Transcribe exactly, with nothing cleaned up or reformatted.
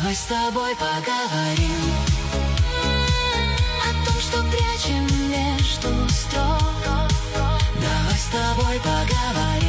Давай с тобой поговорим о том, что прячем между строк. Давай с тобой поговорим